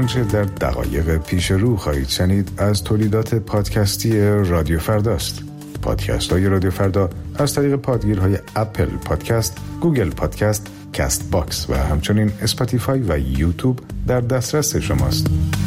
آنچه در دقایق پیش رو خواهید شنید از تولیدات پادکستی رادیو فرداست. پادکست های رادیو فردا از طریق پادگیرهای اپل پادکست، گوگل پادکست، کست باکس و همچنین اسپاتیفای و یوتیوب در دسترس شماست.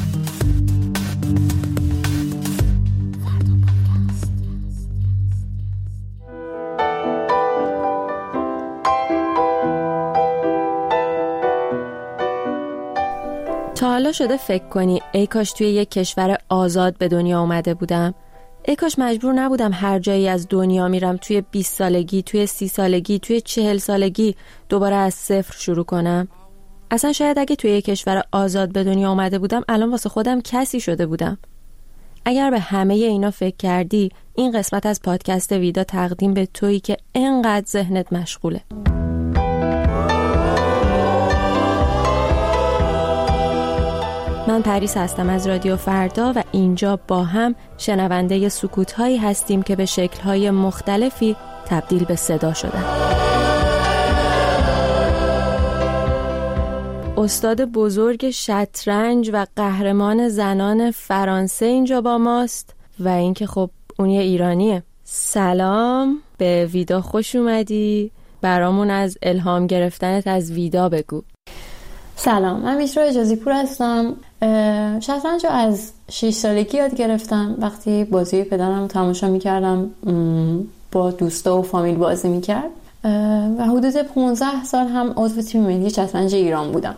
تا حالا شده فکر کنی ای کاش توی یک کشور آزاد به دنیا اومده بودم؟ ای کاش مجبور نبودم هر جایی از دنیا میرم توی 20 سالگی، توی 30 سالگی، توی 40 سالگی دوباره از صفر شروع کنم؟ اصلا شاید اگه توی یک کشور آزاد به دنیا اومده بودم الان واسه خودم کسی شده بودم. اگر به همه اینا فکر کردی، این قسمت از پادکست ویدا تقدیم به تویی که انقدر ذهنت مشغوله. من پریس هستم از رادیو فردا و اینجا با هم شنونده سکوت‌هایی هستیم که به شکل‌های مختلفی تبدیل به صدا شدن. استاد بزرگ شطرنج و قهرمان زنان فرانسه اینجا با ماست و اینکه خب اون یه ایرانیه. سلام، به ویدا خوش اومدی. برامون از الهام گرفتنت از ویدا بگو. سلام، من میشرا اجازی پور هستم. شطرنج رو از 6 سالگی یاد گرفتم. وقتی بازی پدرم تماشا میکردم، با دوستا و فامیل بازی میکرد و حدود 15 سال هم عضو تیم ملی شطرنج ایران بودم.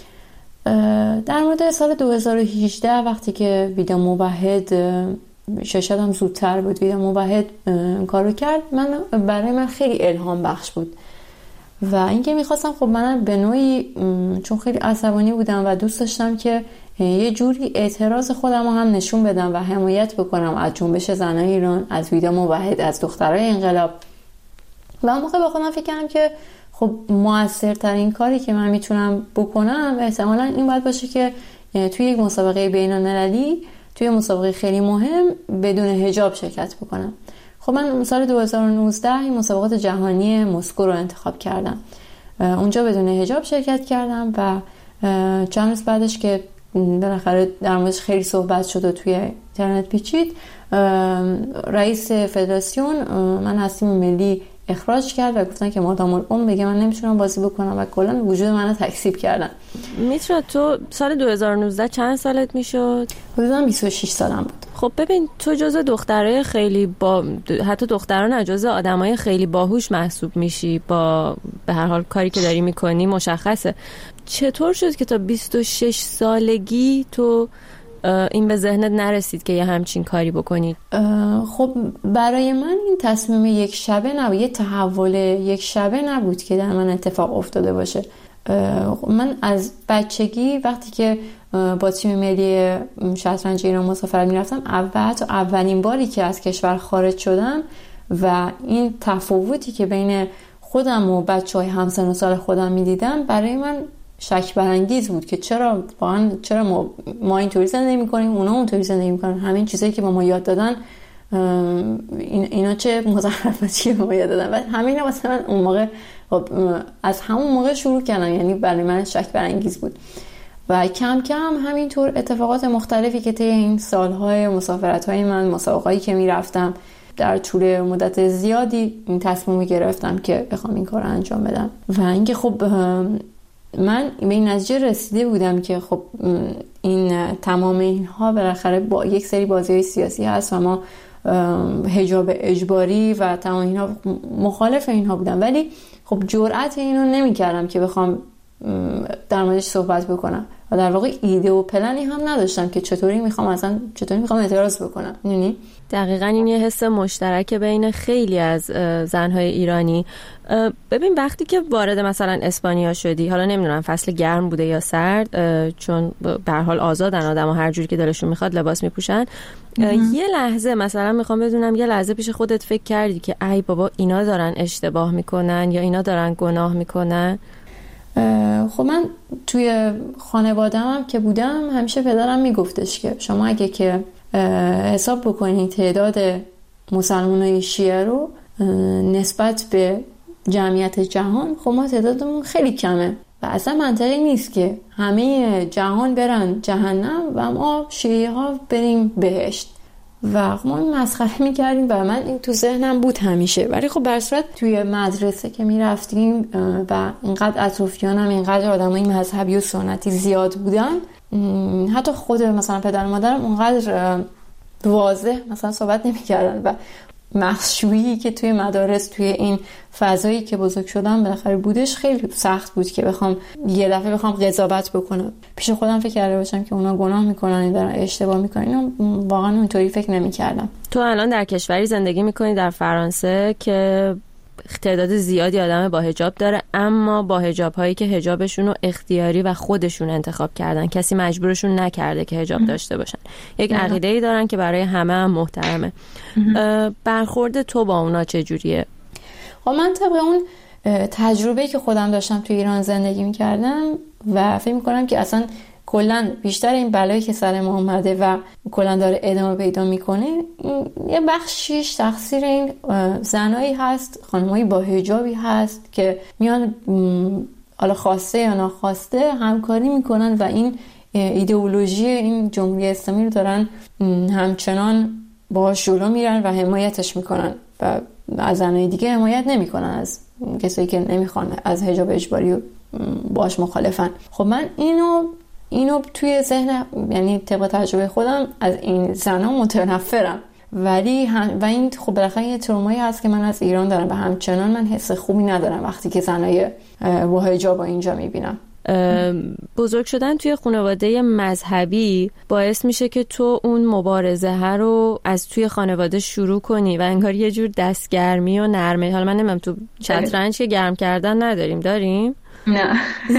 در مورد سال 2018 وقتی که ویدا موحد، شاید هم زودتر بود، ویدا موحد کارو کرد، برای من خیلی الهام بخش بود و اینکه میخواستم خب منم به نوعی، چون خیلی عصبانی بودم و دوست داشتم که یه جوری اعتراض خودم رو هم نشون بدم و حمایت بکنم از جنبش زنان ایران، از ویدا موحد، از دخترای انقلاب. و اون موقع با خودم فکر کردم که خب موثرترین کاری که من میتونم بکنم احتمالاً این باید باشه که توی یک مسابقه بین‌المللی، توی مسابقه خیلی مهم بدون حجاب شرکت بکنم. خب من سال 2019 این مسابقات جهانی مسکو رو انتخاب کردم. اونجا بدون حجاب شرکت کردم و چند روز بعدش که بالاخره در موردش خیلی صحبت شد و توی اینترنت پیچید، رئیس فدراسیون من از تیم ملی اخراج کرد و گفتن که مادام العمر بگه من نمیتونم بازی بکنم و کلا وجود منو تکذیب کردن. میترا تو سال 2019 چند سالت میشد؟ حدوداً 26 سالم بود. خب ببین، تو جزء دخترای خیلی حتی دختران نه، جزء آدمای خیلی باهوش محسوب میشی. با به هر حال کاری که داری میکنی مشخصه. چطور شد که تا 26 سالگی تو این به ذهنت نرسید که یه همچین کاری بکنید؟ خب برای من این تصمیم یک شبه نبود، یه تحول یک شبه نبود که در من اتفاق افتاده باشه. من از بچگی وقتی که با تیم ملی شطرنج ایران مسافرت میرفتم، اولین باری که از کشور خارج شدم و این تفاوتی که بین خودم و بچهای همسن و سال خودم میدیدم برای من شک برانگیز بود که چرا ما اینطوری زندگی میکنیم، اونا اونطوری زندگی میکنن. همین چیزایی که با ما یاد دادن، اینا چه مزخرفاتی به ما یاد دادن. و همین واسه من اون موقع، از همون موقع شروع کردم، یعنی برای من شک برانگیز بود. و کم کم همینطور اتفاقات مختلفی که طی این سالهای مسافرت‌های من، مسابقه‌ای که میرفتم، در طول مدت زیادی این تصمیم گرفتم که بخوام این کار رو انجام بدم. و اینکه خب من به این نتیجه رسیده بودم که خب این تمام اینها بالاخره با یک سری بازی‌های سیاسی هست و ما حجاب اجباری و تمام اینها مخالف اینها بودم، ولی خب جرأت اینو نمی‌کردم که بخوام در موردش صحبت بکنم و در واقع ایده و پلنی هم نداشتم که چطوری میخوام اعتراض بکنم. یعنی دقیقاً این یه حس مشترک بین خیلی از زنهای ایرانی. ببین وقتی که وارد مثلا اسپانیا شدی، حالا نمیدونم فصل گرم بوده یا سرد، چون به هر حال آزادن آدم‌ها هر جوری که دلشون میخواد لباس میپوشن، یه لحظه مثلا میخوام بدونم، یه لحظه پیش خودت فکر کردی که ای بابا اینا دارن اشتباه میکنن یا اینا دارن گناه میکنن؟ خب من توی خانواده‌ام که بودم همیشه پدرم میگفتش که شما اگه که حساب بکنید تعداد مسلمانای شیعه رو نسبت به جمعیت جهان، خب ما تعدادمون خیلی کمه و اصلا منطقی نیست که همه جهان برن جهنم و ما شیعه ها بریم بهشت. و ما این مسخره میکردیم و من این تو ذهنم بود همیشه. ولی خب بر صورت توی مدرسه که میرفتیم و اینقدر اطرافیانم اینقدر آدمای مذهبی و سنتی زیاد بودن، حتی خود مثلا پدر و مادرم اونقدر واضح مثلا صحبت نمیکردن و مخشویی که توی مدارس توی این فضایی که بزرگ شدم بالاخره بودش خیلی سخت بود که بخوام یه دفعه بخوام قضاوت بکنم. پیش خودم فکر کرده باشم که اونا گناه میکنن، دارن اشتباه میکنن. اینا واقعا اونطوری فکر نمیکردم. تو الان در کشوری زندگی میکنی در فرانسه که تعداد زیادی آدم با حجاب داره، اما با حجاب هایی که حجابشون رو اختیاری و خودشون انتخاب کردن، کسی مجبورشون نکرده که حجاب داشته باشن. یک عقیده‌ای دارن که برای همه هم محترمه. برخورد تو با اونا چجوریه؟ من طبق اون تجربه‌ای که خودم داشتم تو ایران زندگی میکردم و فکر میکنم که اصلا کلا بیشتر این بلایی که سر ما اومده و کلا داره ادامه پیدا میکنه، یه بخشیش تقصیر این زنایی هست، خانمایی با حجابی هست که میان حالا خواسته یا ناخواسته همکاری میکنن و این ایدئولوژی این جمهوری اسلامی رو دارن همچنان باهاش جلو میرن و حمایتش میکنن و از زنای دیگه حمایت نمیکنن، از کسایی که نمیخوان از حجاب اجباری باش مخالفن. خب من اینو توی ذهن، یعنی طبق تجربه خودم از این زنا متنفرم، ولی و این خب بالاخره یه ترومایی هست که من از ایران دارم و همچنان من حس خوبی ندارم وقتی که زنای با حجاب اینجا میبینم. بزرگ شدن توی خانواده مذهبی باعث میشه که تو اون مبارزه رو از توی خانواده شروع کنی و انگار یه جور دستگرمی و نرمه. حالا من نمیدونم تو شطرنج که گرم کردن نداریم، داریم؟ نه.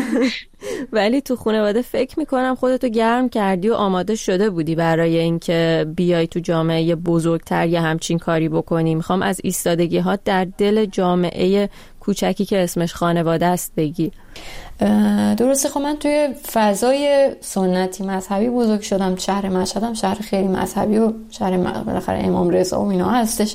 ولی تو خانواده فکر میکنم خودتو گرم کردی و آماده شده بودی برای اینکه بیای تو جامعه بزرگتر یه همچین کاری بکنی. میخوام از ایستادگی ها در دل جامعه کوچکی که اسمش خانواده است بگی. درسته. خب من توی فضای سنتی مذهبی بزرگ شدم. شهر مشهدم شهر خیلی مذهبی و شهر بالاخره امام رضا و اینا هستش.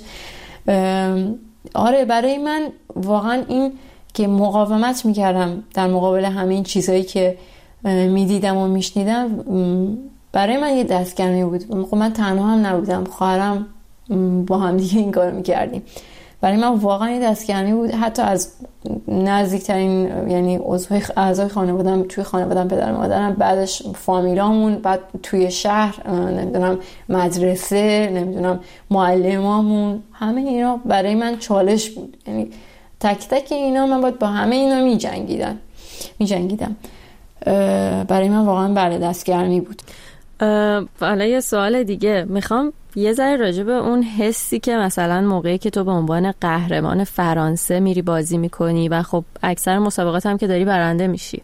آره، برای من واقعا این که مقاومت میکردم در مقابل همه این چیزایی که میدیدم و میشنیدم، برای من یه دستگرمی بود. خب من تنها هم نبودم، خواهرم با هم دیگه این کارو میکردیم. برای من واقعا یه دستگرمی بود، حتی از نزدیکترین یعنی اعضای خانواده‌ام، توی خانواده‌ام پدر و مادرم، بعدش فامیلامون، بعد توی شهر نمیدونم مدرسه، نمیدونم معلمامون، همه اینا برای من چالش بود. یعنی تک تک اینا من باید با همه اینا میجنگیدم. برای من واقعا دستگرمی بود. حالا یه سوال دیگه میخوام یه ذره راجع به اون حسی که مثلا موقعی که تو به عنوان قهرمان فرانسه میری بازی میکنی و خب اکثر مسابقات هم که داری برنده میشی،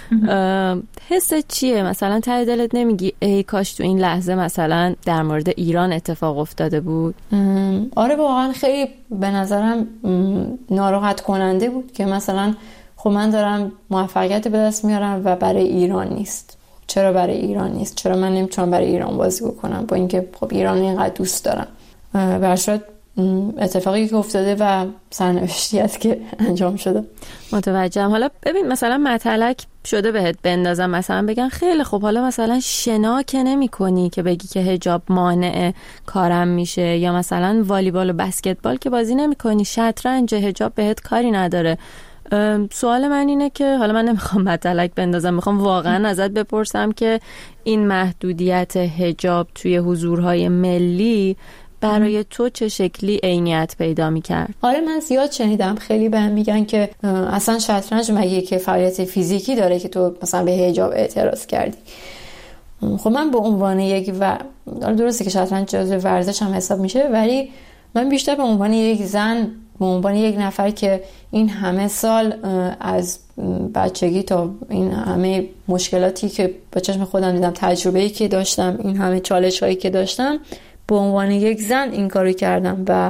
حست چیه؟ مثلا ته دلت نمیگی ای کاش تو این لحظه مثلا در مورد ایران اتفاق افتاده بود؟ آره، واقعا خیلی به نظرم ناراحت کننده بود که مثلا خب من دارم موفقیت به دست میارم و برای ایران نیست. چرا برای ایران نیست؟ چرا من نمیتونم برای ایران بازی بکنم با اینکه خب ایران اینقدر دوست دارم؟ برشاد اتفاقی که افتاده و سرنوشتی است که انجام شده. متوجهم. حالا ببین مثلا مطلق شده بهت بندازم، مثلا بگن خیلی خب حالا مثلا شنا که نمی کنی که بگی که حجاب مانع کارم میشه، یا مثلا والیبال و بسکتبال که بازی نمی کنی، شطرنج حجاب بهت کاری نداره. سوال من اینه که حالا من نمیخوام مطلق بندازم، میخوام واقعا ازت بپرسم که این محدودیت حجاب توی حضورهای ملی برای تو چه شکلی عینیت پیدا میکرد؟ آره، من زیاد شنیدم، خیلی بهم میگن که اصلا شطرنج مگه که فعالیت فیزیکی داره که تو مثلا به حجاب اعتراض کردی؟ خب من به عنوان یک درسته که شطرنج جزو ورزش هم حساب میشه، ولی من بیشتر به عنوان یک زن، به عنوان یک نفر که این همه سال از بچگی تا این همه مشکلاتی که با چشم خودم دیدم، تجربه‌ای که داشتم، این همه چالش‌هایی که داشتم، به عنوان یک زن این کارو کردم. و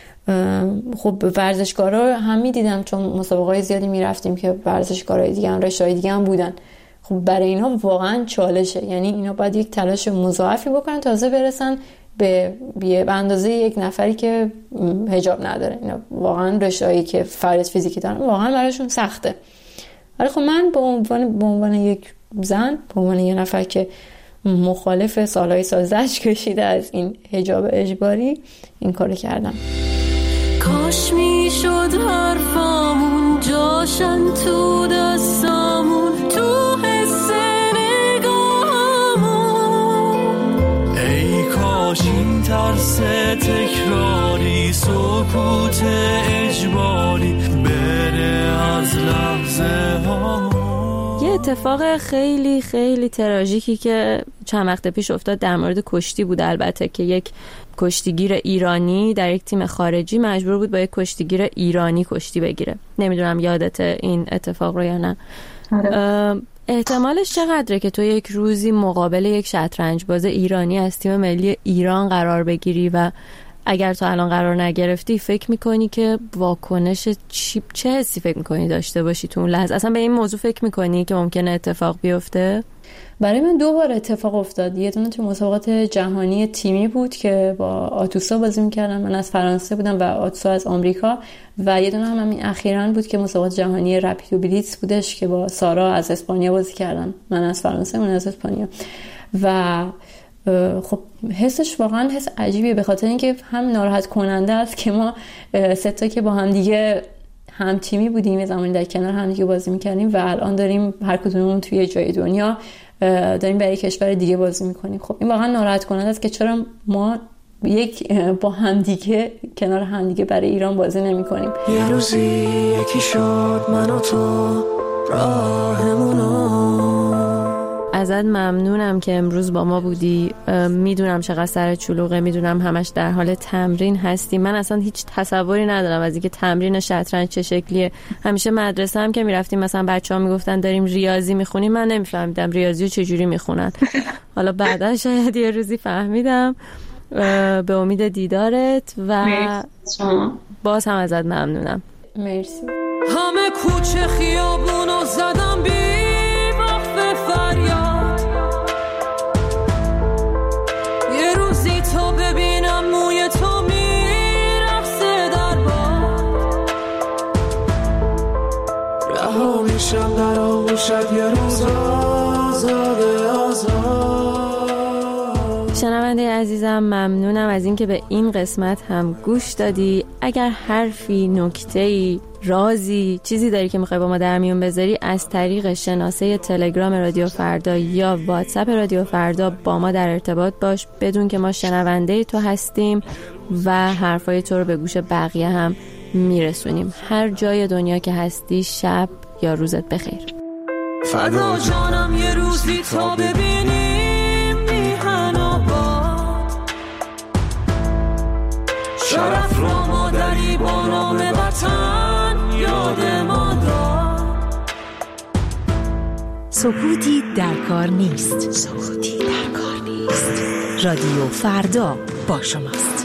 خب ورزشکارا هم می‌دیدم، چون مسابقات زیادی می‌رفتیم که ورزشکارای دیگه هم رشته‌های دیگه هم بودن. خب برای اینا واقعا چالشه، یعنی اینا باید یک تلاش مضاعفی بکنن تازه برسن به اندازه یک نفری که حجاب نداره. اینا واقعا رشته‌ای که فعالیت فیزیکی دارن واقعا براشون سخته ولی خب من به عنوان یک زن، به عنوان یک نفر که مخالف سالهای سازش کشیده از این حجاب اجباری، این کارو کردم. کاش میشد حرفامون جاشن تو دستامون، تو حس نگاهمون. ای کاش این ترس تکراری، سکوت اجباری بره از لحظه ها. یه اتفاق خیلی خیلی تراژیکی که چند وقت پیش افتاد در مورد کشتی بود، البته که یک کشتیگیر ایرانی در یک تیم خارجی مجبور بود با یک کشتیگیر ایرانی کشتی بگیره. نمیدونم یادت این اتفاق رو یا نه؟ احتمالش چقدره که تو یک روزی مقابل یک شطرنج باز ایرانی از تیم ملی ایران قرار بگیری و اگر تو الان قرار نگرفتی فکر میکنی که واکنش چه حسی فکر میکنی داشته باشی تو اون لحظه؟ اصلا به این موضوع فکر میکنی که ممکنه اتفاق بیفته؟ برای من 2 بار اتفاق افتاد. یه دونه تو مسابقات جهانی تیمی بود که با آتوسا بازی میکردم، من از فرانسه بودم و آتوسا از آمریکا، و یه دونه هم همین اخیراً بود که مسابقات جهانی رپید و بلیتز بودش که با سارا از اسپانیا بازی کردم، من از فرانسه اون از اسپانیا. و خب حسش واقعا حس عجیبیه، به خاطر اینکه هم ناراحت کننده است که ما 3 تا که با هم دیگه هم تیمی بودیم، یه زمانی در کنار هم دیگه بازی میکردیم و الان داریم هر کدوممون توی یه جای دنیا داریم برای کشور دیگه بازی میکنیم. خب این واقعا ناراحت کننده است که چرا ما با هم دیگه کنار هم دیگه برای ایران بازی نمیکنیم. یه روزی یکی شد من و تو راهمونو. ازت ممنونم که امروز با ما بودی. میدونم چقدر سر چلوغه، میدونم همش در حال تمرین هستی. من اصلا هیچ تصوری ندارم از اینکه تمرین شطرنج چه شکلیه. همیشه مدرسه هم که میرفتیم مثلا بچه‌ها میگفتن داریم ریاضی میخونیم، من نمیفهمیدم ریاضی رو چجوری میخونن. حالا بعدا شاید یه روزی فهمیدم. به امید دیدارت و باز هم ازت ممنونم. مرسی. همه کوچه خیابونو زدم بی وقف فریاد، یه روزی تو ببینم موی تو میرقصه در باد، رها میشم در آغوشت یه روز آزاده آزاد. شنونده عزیزم ممنونم از اینکه به این قسمت هم گوش دادی. اگر حرفی، نکته‌ای، رازی، چیزی داری که میخوای با ما در میون بذاری، از طریق شناسه تلگرام رادیو فردا یا واتساپ رادیو فردا با ما در ارتباط باش. بدون که ما شنونده تو هستیم و حرفای تو رو به گوش بقیه هم میرسونیم. هر جای دنیا که هستی شب یا روزت بخیر. فدا جانم یه روزی تا ببینیم میهن آباد، شرف را مادری با نام وطن یاد ما داد. سکوتی در کار نیست. سکوتی در کار نیست. رادیو فردا با شماست.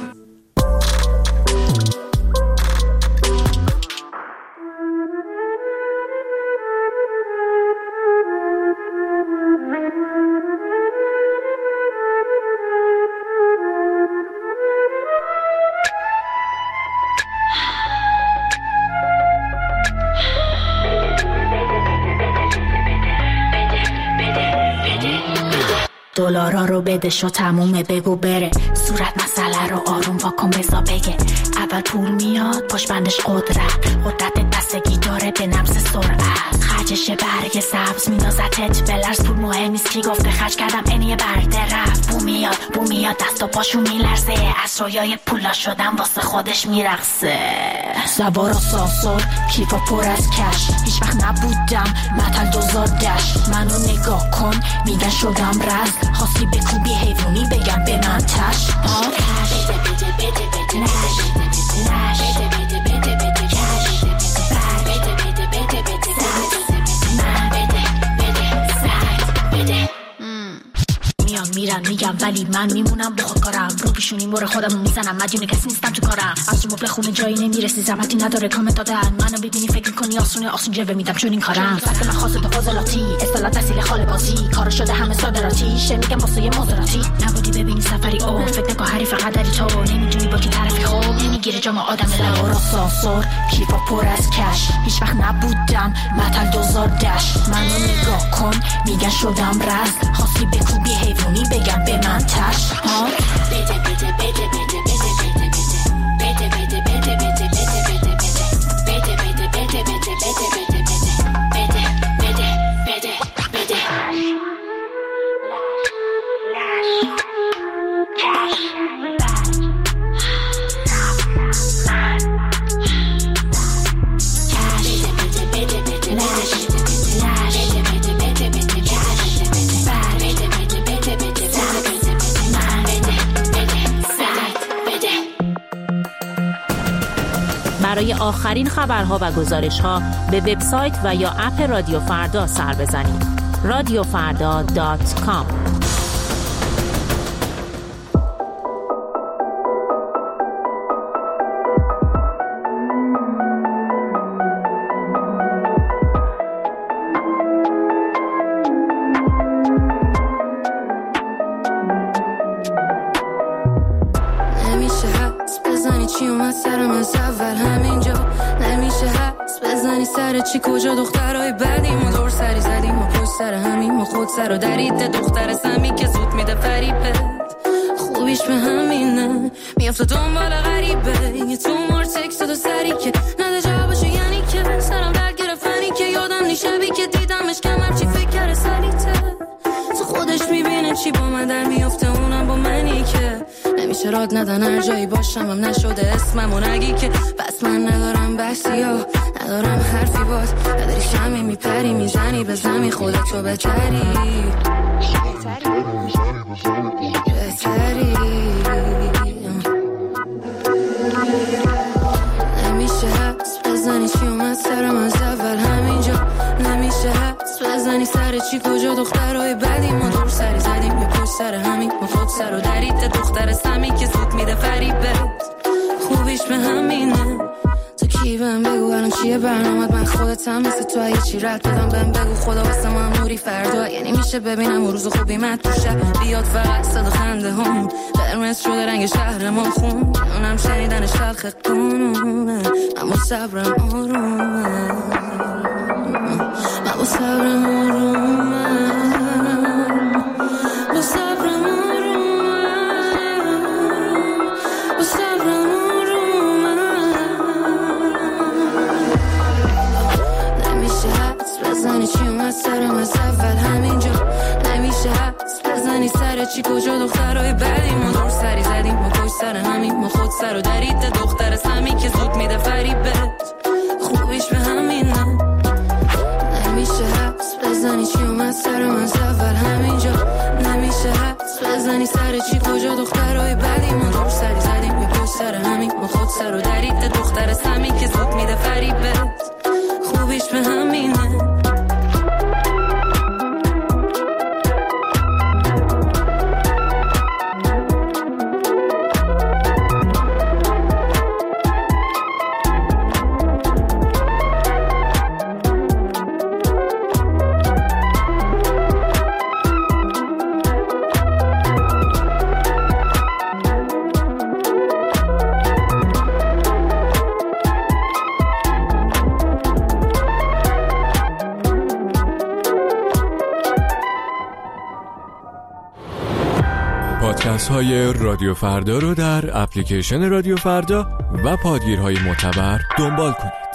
دلارا رو بدش و تمومه بگو بره، صورت مسئله رو آروم واکن بزا بگه. اول پول میاد پشبندش قدرت بستگی داره به نفس سرعت. خرجش برگ سبز میندازتت بلرز، پول مهم نیست کی گفته خرج کردم اینیه برده رفت. بو میاد دست و پاشو میلرزه، از رویای پولا شدم واسه خودش میرقصه. سوار آسانسور کیفا پر از کش، هیچ وقت نبودم متل دوزادش. منو نگاه کن میگن شدم رز، خواستی بکوبی حیوانی بگم به من تش. میرن میگم ولی ولی من میمونم با خودکارم، رو پیشونی مور خودم میزنم، مدیون کسی نیستم تو کارم، از مبل خونه جایی نمیرسی، زحمتی نداره کامنت دادن، منو ببینی فکر کنی آسون جوه میدم چون این کارم، فقط من خاصه به فاضلاتی، اصطلاح تحصیل خاله بازی، کارا شده همه صادراتی، میگم واسه یه مزاراتی، نبودی ببینی سفری او، فکر نکن حریف قدری تو، نمیدونی با کی طرفی خوب، نمیگیره جام آدم لورا سانسور، کیفا پر از کش، هیچ وقت نبودم متل 2010، منو نگاه کن میگن شدم رز، خواستی بکوبی حیوانی بگم به من تش، ها بده بده بده بده بده بده بده بده بده بده بده بده برای آخرین خبرها و گزارش‌ها به وبسایت و یا اپ رادیو فردا سر بزنید. radiofarda.com. چی کجا دخترای بعدیم و دور سری زدیم و پشت سر همیم و خود سر و درید دختر سمی که زود میده فریبه خوبیش به همینه میافته دنبال غریبه یه تو مار تکست دو سری که نده جوابشو یعنی که سرم درد گرفتنی که یادم نیشبی که دیدمش کمم چی فکر کرده سریته تو خودش میبینه چی با من در میافته اونم با منی که نمیشه راد ندن هر جایی باشم هم نشده اسمم و نگی که بس من ندارم بحثی ها ندارم حرفی باز نداری شمی میپری میزنی به زمی خودتو بهتری نمیشه حدس بزنی چی اومد سرم از اول همینجا نمیشه حدس بزنی سر چی کجا دخترهای بدی ما دور سری زدیم یه پشت سر همین ما خود سر و درید دختر سمی که زود میده فریبت خوبیش به همینه تو کی بهم بگو الان چیه برنامه من خودتم مثل تو اگه چی رد بدم بهم بگو خدا واسه ما نوری فردا یعنی میشه ببینم روز خوبی من تو شب بیاد فقط صدا خنده هم قرمز شده رنگ شهر ما خون اونم شنیدنش تلخ قانونه اما صبرم آرومه اما صبرم آرومه با صبرم آرومه با صبرم آرومه نمیشه حدس بزنی چی اومد سرم از اول همینجا نمیشه حدس بزنی سر چی کجا دخترهای بعدی ما دور سری زدیم ما پشت سر همین ما خود سر و درید دختر سمی که زود میده فریبت خوبیش به همینه نمیشه حدس بزنی چی اومد سرم از اول همینجا نمیشه حدس بزنی سر چی کجا دخترهای بعدی ما دور سری زدیم ما پشت سر همین ما خود سر و درید دختر سمی که زود میده فریبت خوبیش به همینه پادکست های رادیو فردا رو در اپلیکیشن رادیو فردا و پادگیرهای معتبر دنبال کنید.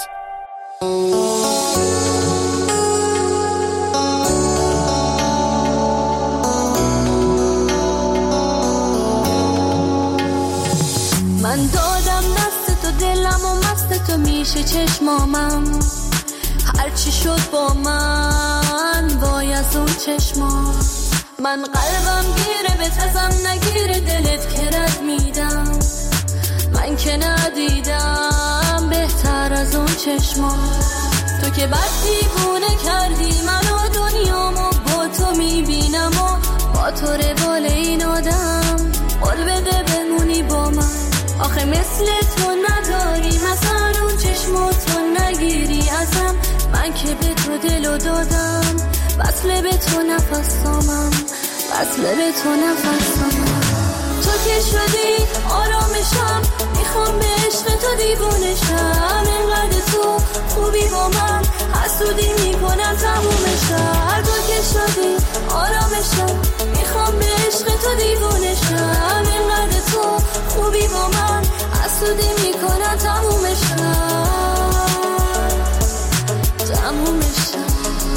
من دادم دست تو دلم و مست تو میشه چشمامم هرچی شد با من وای از اون چشما من قلبم گیره به تزم نگیره دلت که رد میدم من که ندیدم بهتر از اون چشما تو که بد دیوونه کردی منو دنیامو با تو میبینم و با تو روال این آدم آخه مثل تو نداری، مثلا اون چشماتو نگیری ازم. من که به تو دلو دادم، وصله به تو نفسامم، وصله به تو نفسامم. تو که شدی آرامشم، میخوام به عشق تو دیوونشم. اینقدر تو خوبی با من، حسودی میکنم تمومشم. تو که شدی آرامشم، میخوام به عشق تو دیوونشم. اینقدر تو خوبی با من، حسودی میکنم تمومشم، تمومشم.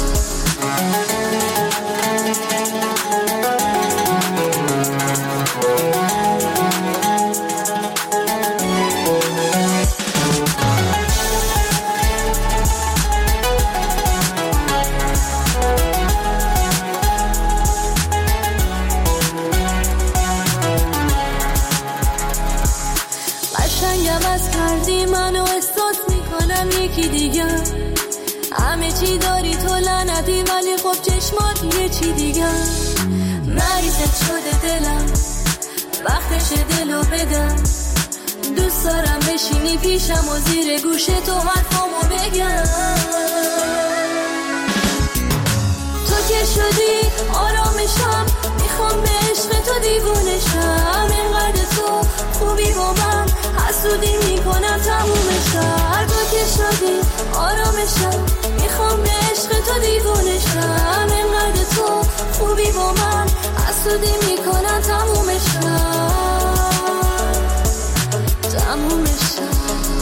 منو احساس میکنم یکی دیگه، همه چی داری تو لعنتی، ولی خب چشمات یه چی دیگه. مریضت شده دلم، وقتش دلو بدم. دوست دارم بشینی پیشم و زیر گوش تو حرفامو بگم. تو که شدی آرامشم، میخوام به عشق تو دیوونشم. اینقدر تو خوبی با من، حسودی میکنم تمومشم. تو که شدی آرامشم، میخوام به عشق تو دیوونشم. اینقدر تو خوبی با من، حسودی میکنم تمومشم، تمومشم.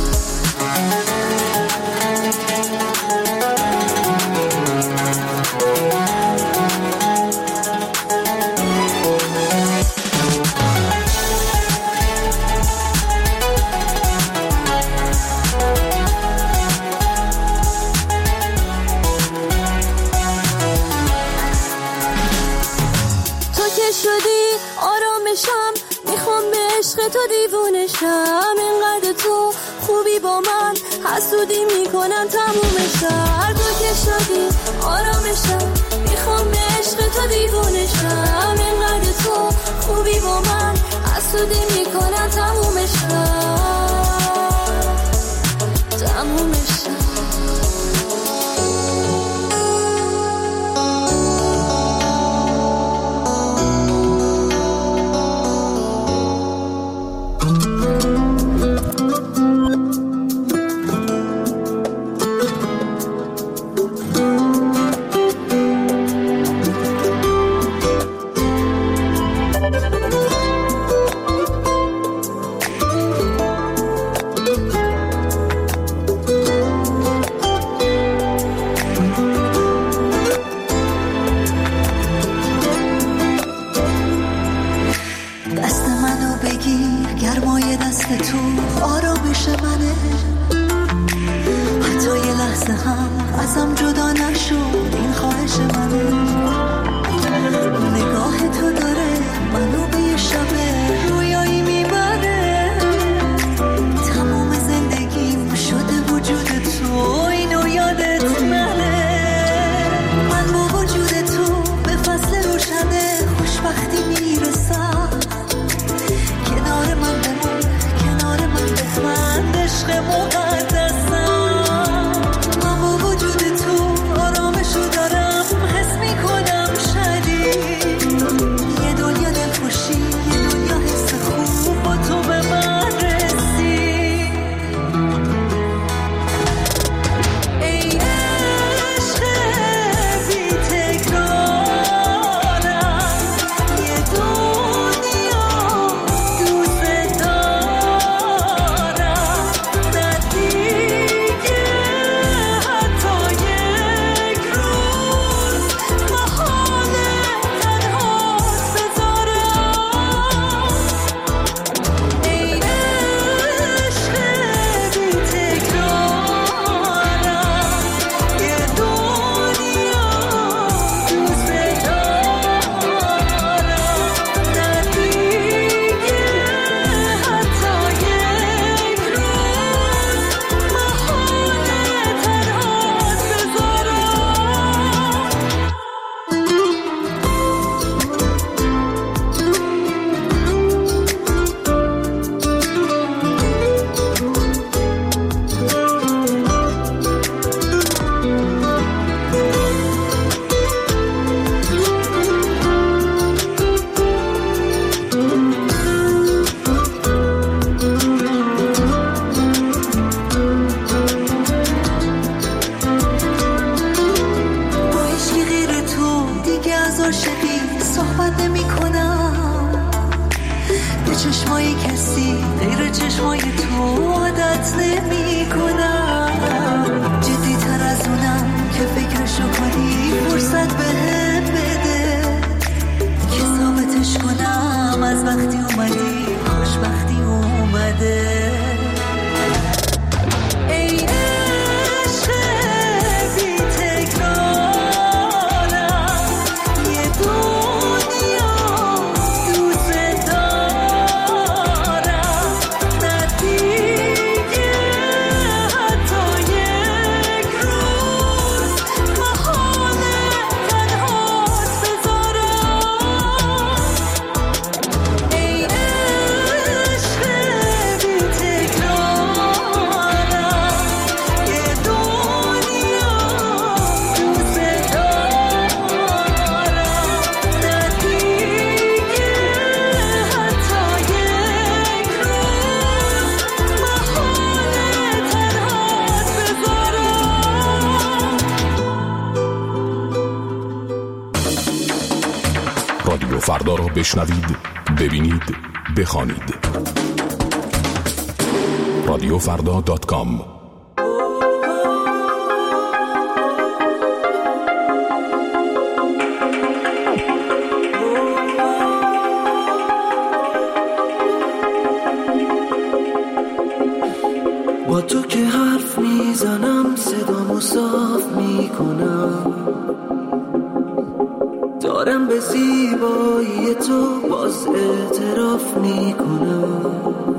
شدی آرامشم، میخوام به عشق تو دیوونشم. اینقدر تو خوبی با من، حسودی میکنم تمومشم. تو که شدی آرامشم، میخوام به عشق تو دیوونشم. اینقدر تو خوبی با من، حسودی میکنم تمومشم، تمومشم. چشمای کسی غیر چشمای تو عادت نمی کنم. جدی تر از اونم که فکرشو کنی فرصت بهم بده که ثابتش کنم از وقتی اومدی خوشبختی اومده. رادیو فردا را بشنوید، ببینید، بخوانید. radiofrda.com. با تو که حرف میزنم صدامو صاف میکنم، دارم به زیبایی تو باز اعتراف میکنم.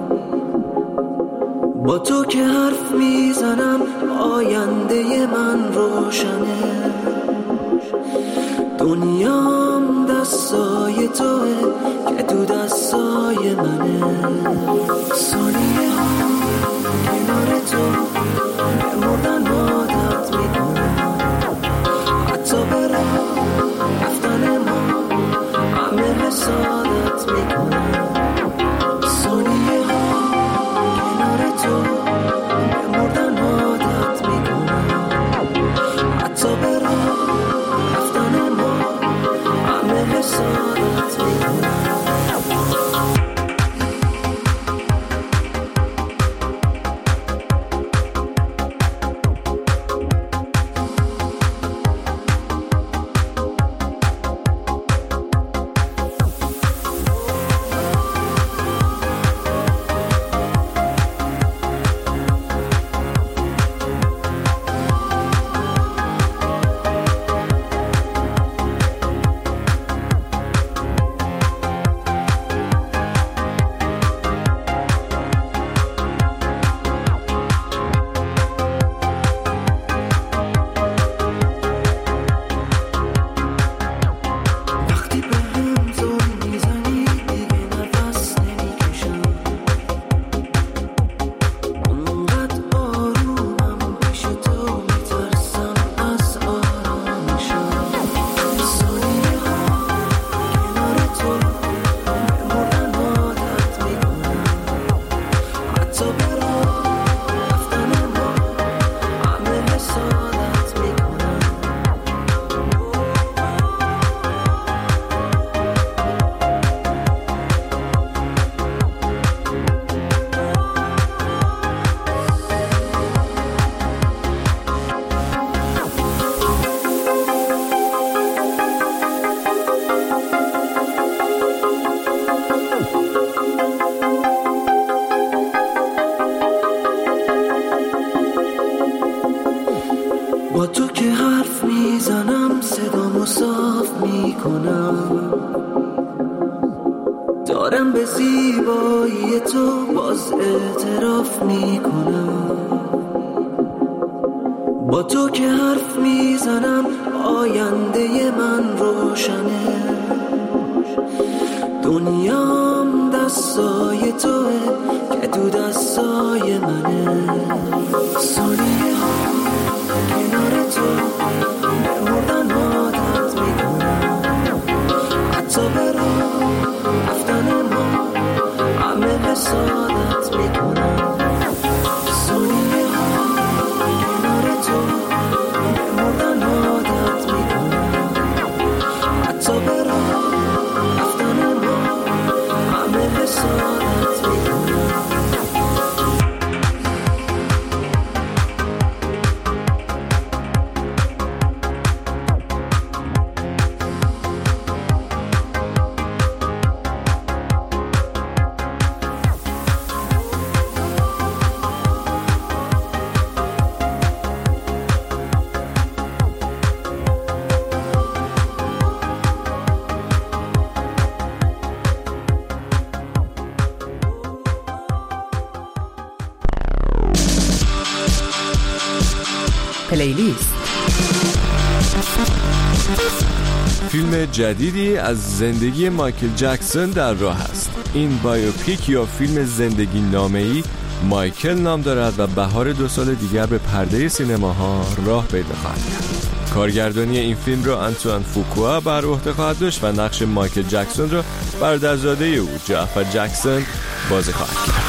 با تو که حرف میزنم آینده من روشنه، دنیام دستای توه که تو دستای منه. ثانیه ها کنار تو به مردن عادت میکنم، حتی برم رفتن ما همه حسادت میکنم. ثانیه ها کنار تو به مردن عادت میکنم، حتی برم رفتن ما همه حسادت میکنم. با تو که حرف میزنم صدامو صاف میکنم، دارم به زیبایی تو باز اعتراف میکنم. با تو که حرف میزنم آینده من روشنه، دنیام دستای توه که تو دستای منه. ثانیه ها کنار تو به مردن عادت میکنم، حتی برم رفتن ما همه حسادت میکنم. ثانیه ها کنار تو به مردن عادت میکنم، حتی برم رفتن ما همه حسادت پلیلیست. فیلم جدیدی از زندگی مایکل جکسون در راه است. این بایوپیک یا فیلم زندگی نامه‌ای مایکل نام دارد و بهار 2 سال دیگر به پرده سینماها راه پیدا خواهد کرد. کارگردانی این فیلم را آنتوان فوکوا بر عهده خواهد داشت و نقش مایکل جکسون را برادرزاده او جعفر جکسون بازی خواهد کرد.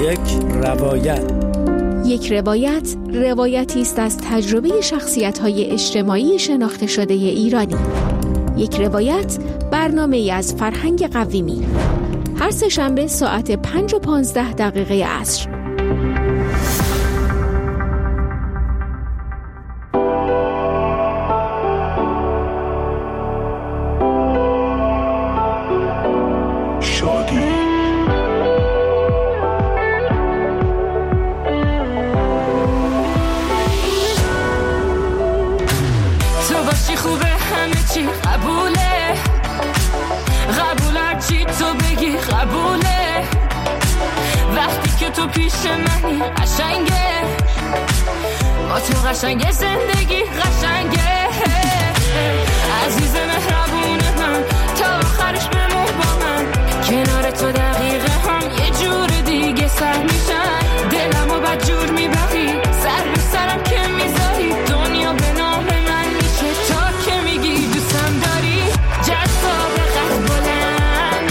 یک روایت روایتی است از تجربه شخصیت‌های اجتماعی شناخته شده ایرانی. یک روایت برنامه‌ای از فرهنگ قویمی. هر سه‌شنبه ساعت 5:15 عصر. تو پیش منی قشنگه، با تو قشنگه، زندگی قشنگه. عزیز مهربون من تا آخرش بمون با من، کنار تو دقیقه هم یه جور دیگه سر میشن. دلمو بدجور میبری، سر به سرم که میذاری، دنیا به نام من میشه تا که میگی دوستم داری. جذاب قد بلند،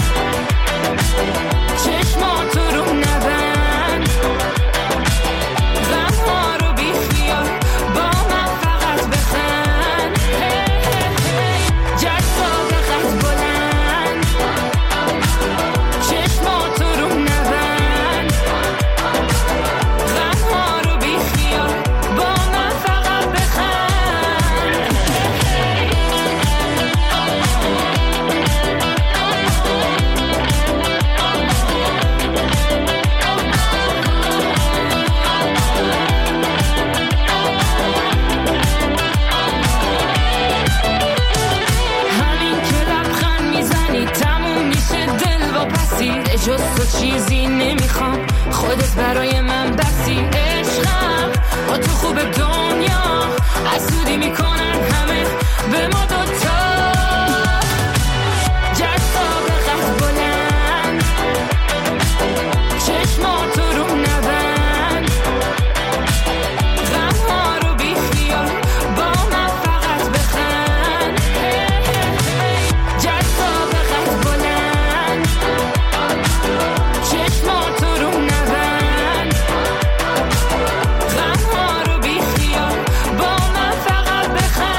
چشماتو رو نبند، غمها رو بی خیال با من فقط بخند. جذاب قد بلند، چشماتو رو نبند، غمها رو بی خیال با من فقط بخند. همین که لبخند میزنی تموم میشه دل واپسی، جز تو چیزی نمیخوام، خودت برای من بسی. عشقم با تو خوب دنیا، حسودی میکنن همه به ما دوتا. جذاب قد بلند، چشماتو رو نبند، غمها رو بی خیال با من فقط بخند. جذاب قد بلند، چشماتو رو نبند، غمها رو بی خیال با من فقط بخند.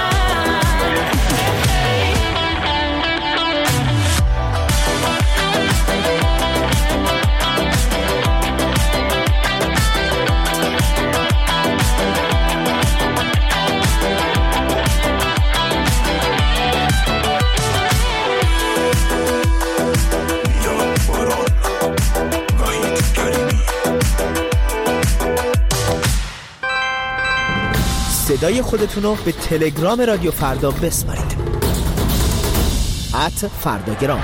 صدای خودتونو به تلگرام رادیو فردا بسپارید. @فرداگرام.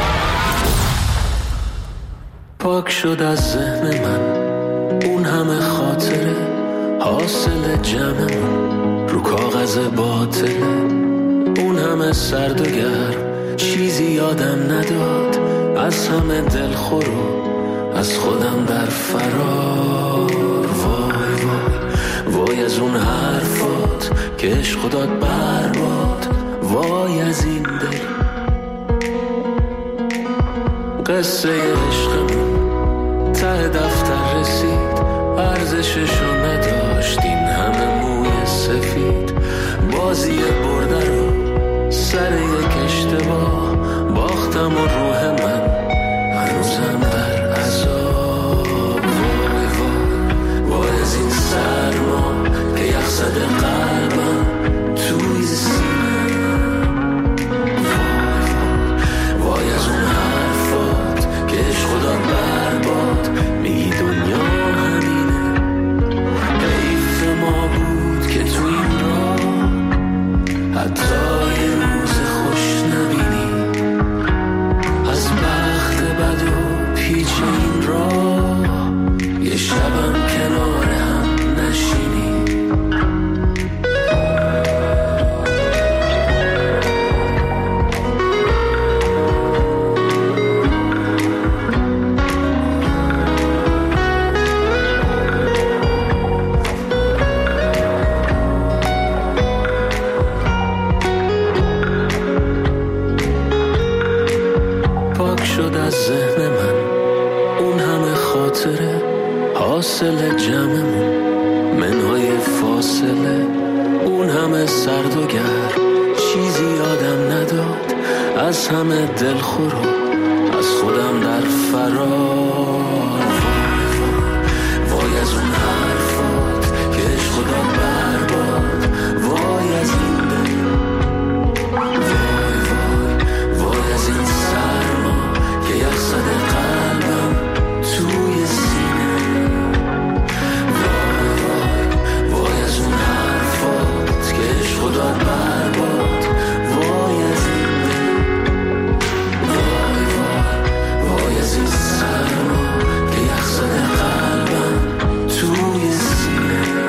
پاک شد از ذهن من اون همه خاطره، حاصل جمعمون رو کاغذ باطله. اون همه سرد و گرم چیزی یادم نداد، از همه دلخور و از خودم در فرار. وای وای وای از اون حرفات که عشق داد برباد، وای از این دل. قصه عشقمون ته دفتر رسید، ارزششو نداشت این همه موی سفید. بازی برده رو سر یک اشتباه باختم و روح من هنوزم در عذاب. وای وای وای از این سرما که یخ زده قلبم توی سینه. وای وای وای از اون حرفات که عشق داد برباد، میگی دنیا همینه. حیف ما بود که تو این راه حتی یه روز خوش نبینی، از بخت بد و پیچ این راه یه شبم کنار هم نشینی. پاک شد از ذهن من اون همه خاطره، حاصل جمعمون منهای فاصله اون همه سرد و گرم چیزی یادم نداد از همه دلخور و از خودم در فرار. وای از اون حرفات که عشق خدا برباد، وای از این دل، وای از این سرما که یخ زده قلبم توی سینه. وای از اون حرفات که عشق خدا برباد، وای از این دل، وای از این سرما که یخ زده قلبم توی سینه.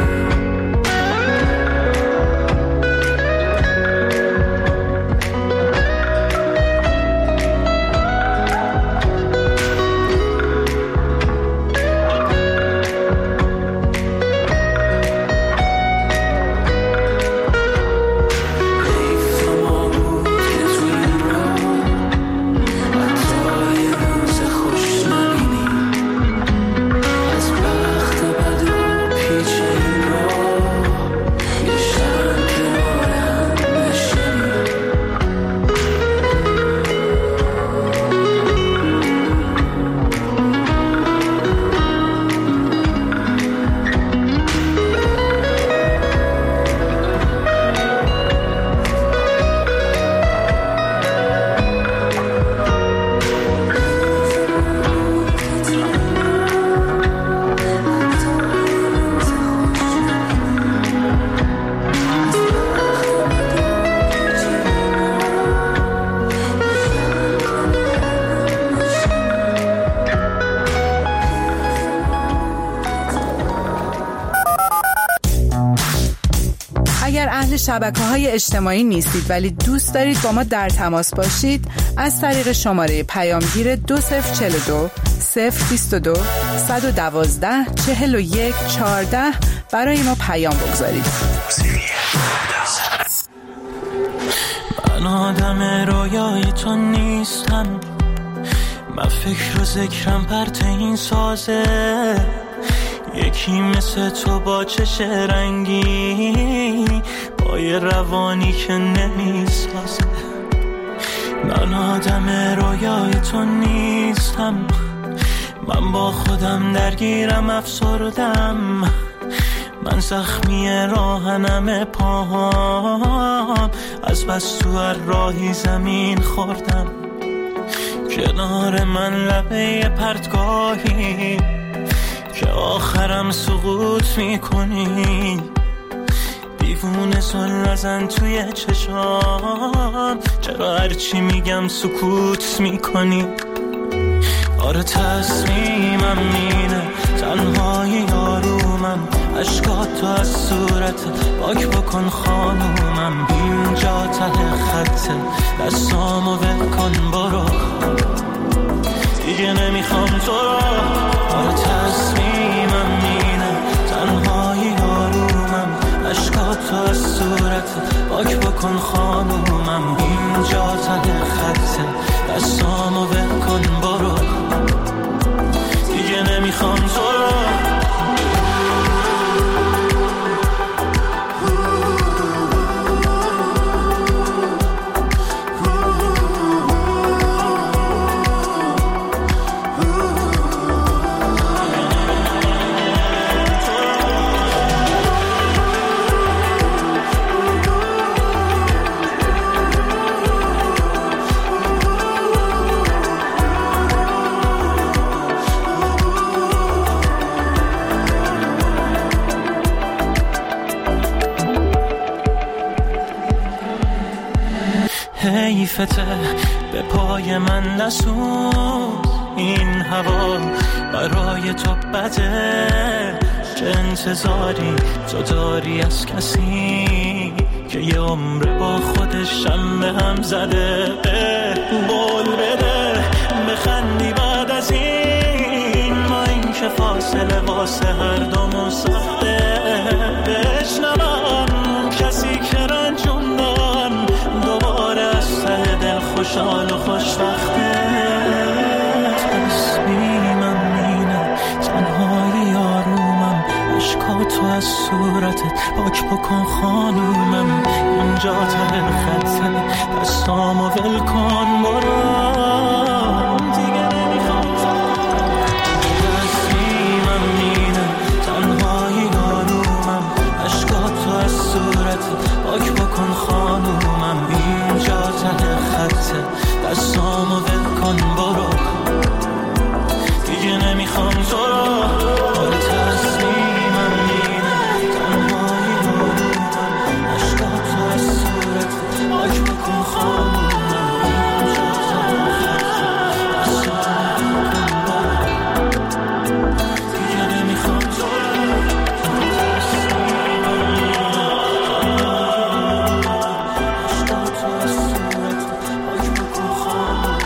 شبکه‌های اجتماعی نیستید ولی دوست دارید با ما در تماس باشید، از طریق شماره پیامگیر 2042 022 112 41 14 برای ما پیام بگذارید. من آدم رویای تو نیستم، من فکر و ذکرم پرت این سازه، یکی مثل تو با چش رنگی، با یه روانی که نمیسازه. من آدم رویای تو نیستم، من با خودم درگیرم افسردم، من زخمی راهنم پاهام، از بس تو هر راهی زمین خوردم. کنار من لبه پرتگاهی که آخرم سقوط میکنی، دیوونه سن نزن توی چشام، چرا هرچی میگم سکوت میکنی؟ آره تصمیمم اینه، تنهای یارومم، اشکات تو از صورت پاک بکن خانومم، اینجا ته خطه، دستامو ول کن برو، دیگه نمیخوام تو رو. آره تصمیمم اینه، تنهای یارومم، اشکات تو از صورت پاک بکن خانومم، اینجا ته خطه، دستامو ول کن برو، دیگه نمیخوام تو رو. حیفته به پای من نسوز، این هوا برای تو بده، چه انتظاری تو داری از کسی که یه عمر با خودش هم به هم زده؟ بول بده بخندی بعد از این، ما این که فاصله واسه هر دومون سخته، بشنوم کسی که رنجوندم دوباره از ته دل خوشحال و خوشبخته. تصمیمم اینه، تنهای یار اشکاتو از صورتت پاک بکن خانومم، اینجا ته خطه، دستامو ول کن برو، دیگه نمیخوام تصمیمم اینه، تنهایی آرومم، اشکاتو از صورتت پاک بکن خانومم، اینجا ته خطه، دستامو ول کن برو، دیگه نمیخوام تو رو، تصمیمم اینه، تنهایی آرومم، اشکاتو از صورتت پاک بکن خانومم، اینجا ته خطه، دستامو ول کن برو، دیگه نمیخوام تو رو، تصمیمم اینه، اشکاتو از صورتت پاک بکن خانومم.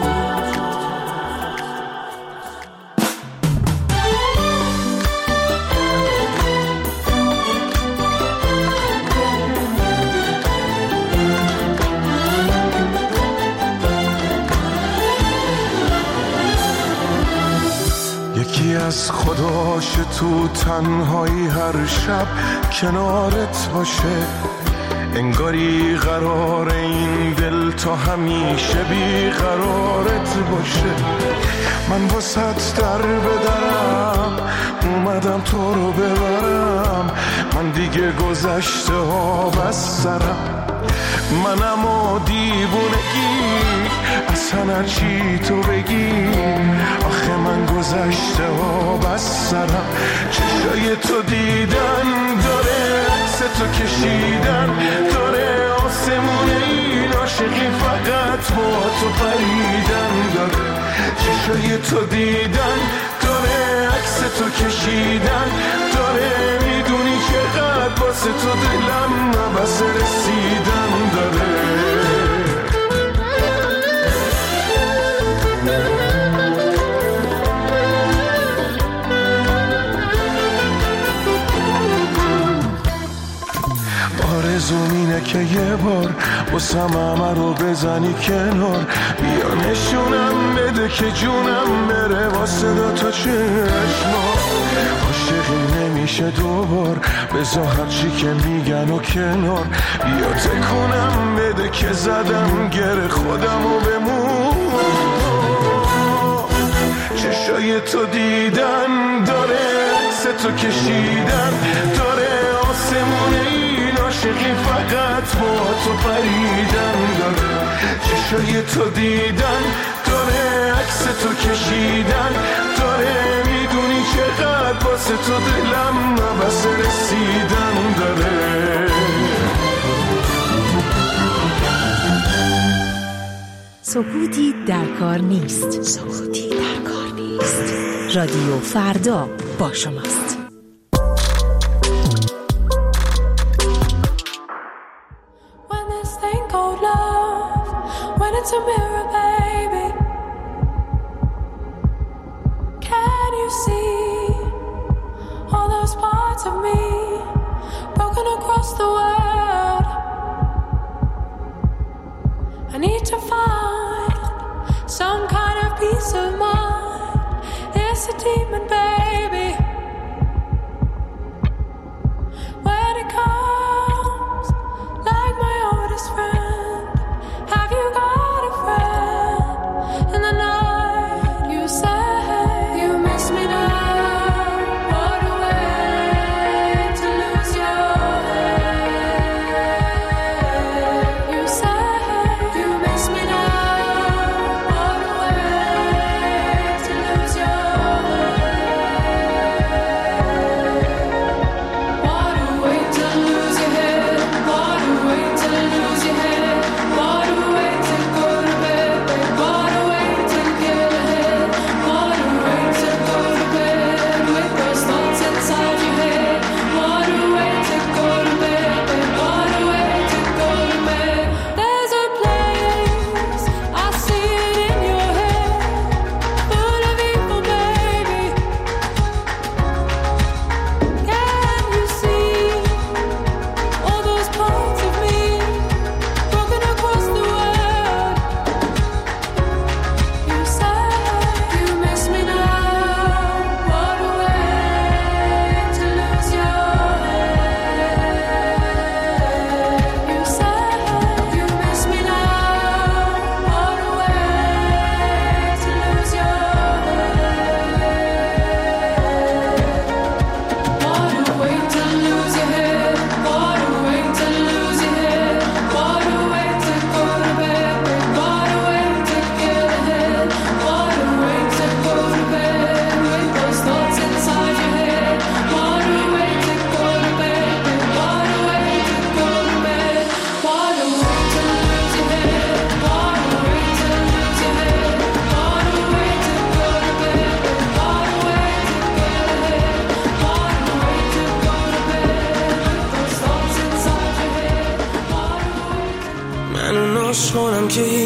یکی از خداش تو تنهایی هر شب کنارت باشه، انگاری قرار این دل تا همیشه بی قرارت باشه. من واسط در بدرم اومدم تو رو ببرم، من دیگه گذشته ها بس سرم، منم و دیوونگی اصلا چی تو بگی، آخه من گذشته ها بس سرم. چشای تو دیدن داره، عکس تو کشیدن داره، آسمون این عاشقی فقط با تو پریدن داره. چشای تو دیدن داره، عکس تو کشیدن داره، میدونی چقدر واسه تو دلم نبس رسیدن داره. آرزوم اینه که یه بار واسم همه رو بزنی کنار، بیا نشونم بده که جونم بره واسه دوتا چشما. عاشقی نمیشه دوبار، بذار هرچی که میگن و کنار، بیا تکونم بده که زدم گره خودم و بمون. چشای تو دیدن داره، عکس تو کشیدن داره، آسمون این عاشقی فقط با تو پریدن داره. چشای تو دیدن داره، عکس تو کشیدن داره، میدونی چقدر واسه تو دلم نبس رسیدن داره. سکوتی در کار نیست. سکوتی در کار نیست. رادیو فردا با شماست. It's a mirror, baby. Can you see all those parts of me broken across the world? I need to find some kind of peace of mind. It's a demon, baby. When it comes like my oldest friend, have you got in the night? You say you miss me now. What a way to lose your head. You say you miss me now. What a way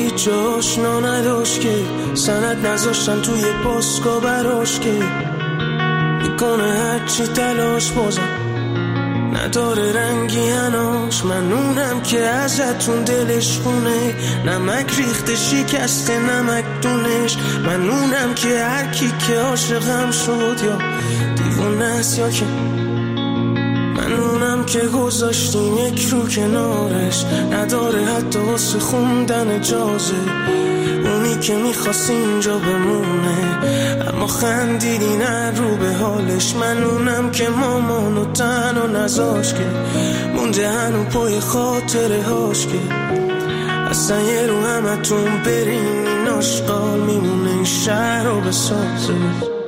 هیچ آشنا نداشت که سند نذاشتن توی پاسکا براش که میکنه هرچی تلاش بازم نداره رنگی هناش. من اونم که ازتون دلش خونه نمک ریخته شکسته نمک دونش. من اونم که هر کی که عاشقم شد یا دیوونه است یا که من اونم که گذاشتیم یک رو کنارش نداره حتی واسه خوندن اجازه. اونی که میخواست اینجا بمونه اما خندیدی نه رو به حالش. من اونم که مامانو تنها نذاش که مونده هنو پای خاطره هاش که اصلا یه رو همتون برین این آشقال میمونه این شهر رو بسازه.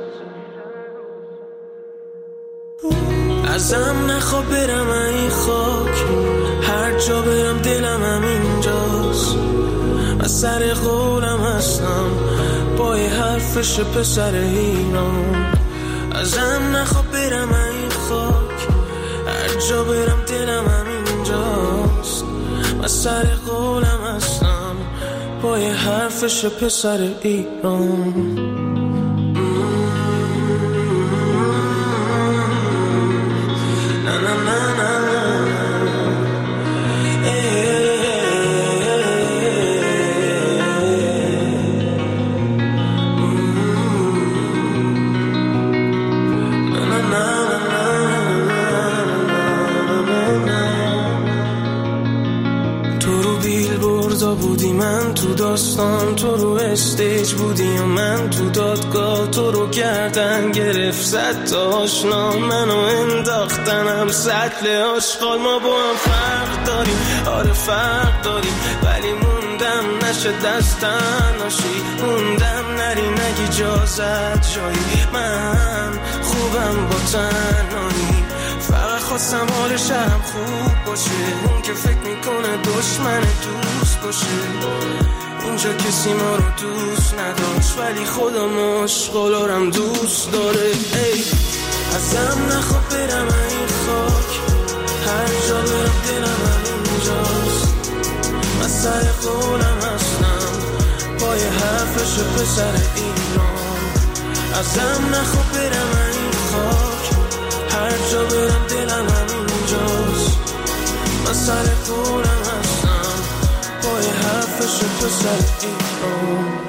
ازم نخوا برم این خاک هر جا برم دلم همینجاست. من سر قولم هستم با یه حرفش پسر ایران. ازم نخوا برم این خاک هر جا برم دلم همینجاست. من سر قولم هستم با یه حرفش پسر ایران. بودی من تو داستان تو رو استیج بودی و من تو دادگاه تو رو گردن گرفت زد تا آشنا منو انداختنم سطل آشغال. ما با هم فرق داریم آره فرق داریم ولی موندم نشه دستن ناشی موندم نری نگی اجازت جایی. من خوبم با تنهایی فقط خواستم حال شهرم خوب باشه. اون که فکر میکنه دشمن دوست باشه اینجا کسی ما رو دوست نداشت ولی خودم عاشقالارم دوست داره. ای ازم نخوا برم این خاک هر جا برم دلم همینجاست. من سر قولم هستم با یه حرفش پسر ایران. ازم نخوا برم این خاک هر جا برم دلم همینجاست. من سر قولم هستم با یه حرفش پسر ایران.